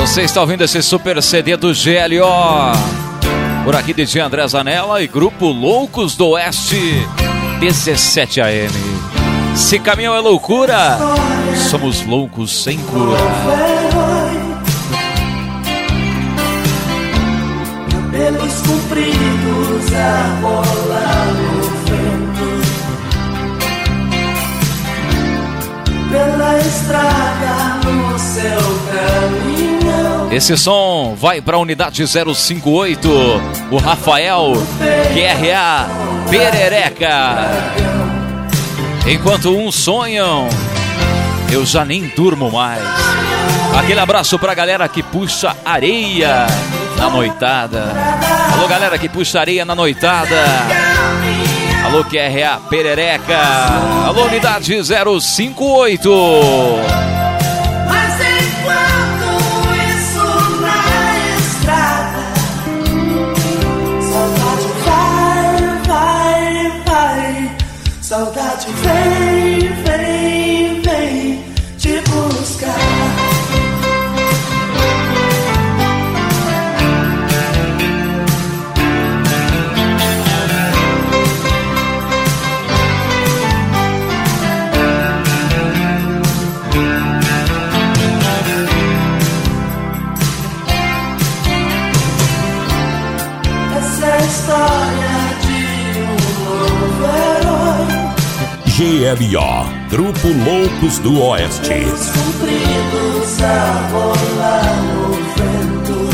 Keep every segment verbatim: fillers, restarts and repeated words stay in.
Você está ouvindo esse super C D do G L O. Por aqui D J André Zanella e Grupo Loucos do Oeste, dezessete A M. Se caminhão é loucura, somos loucos sem cura. Cabelos compridos a rolar no vento, pela estrada no seu caminhão. Esse som vai para a unidade zero cinco oito, o Rafael, Q R A Perereca. Enquanto uns sonham, eu já nem durmo mais. Aquele abraço pra galera que puxa areia na noitada. Alô, galera que puxa areia na noitada. Alô, Q R A Perereca. Alô, unidade zero cinco oito. Mas enquanto isso na estrada, saudade vai, vai, vai. Saudade vem, vem, vem te buscar. Essa é a história de um novo herói. G L O, Grupo Loucos do Oeste. Pelos compridos a rolar no vento,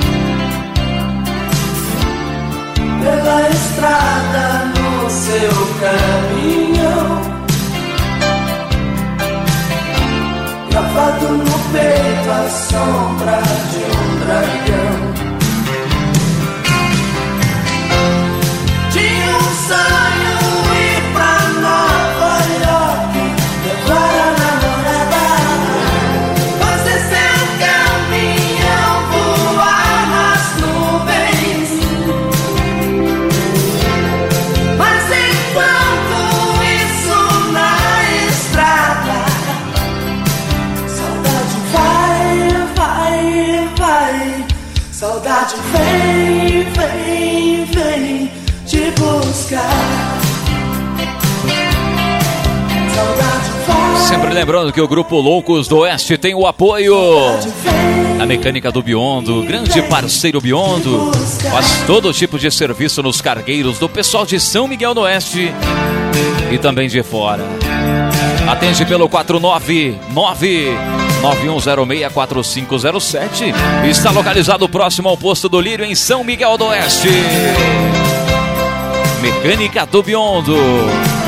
pela estrada no seu caminhão, gravado no peito a sombra de um dragão. Tinha um sonho ir pra Nova York, levar a namorada, fazer seu caminhão voar nas nuvens. Mas enquanto isso na estrada, saudade vai, vai, vai. Saudade vem, vem, vem te buscar. Saudade vai. Sempre lembrando que o Grupo Loucos do Oeste tem o apoio da Mecânica do Biondo, grande parceiro Biondo. Faz todo tipo de serviço nos cargueiros do pessoal de São Miguel do Oeste e também de fora. Atende pelo quatro nove nove, nove um zero seis, quatro cinco zero sete. Está localizado próximo ao posto do Lírio, em São Miguel do Oeste. Mecânica do Biondo.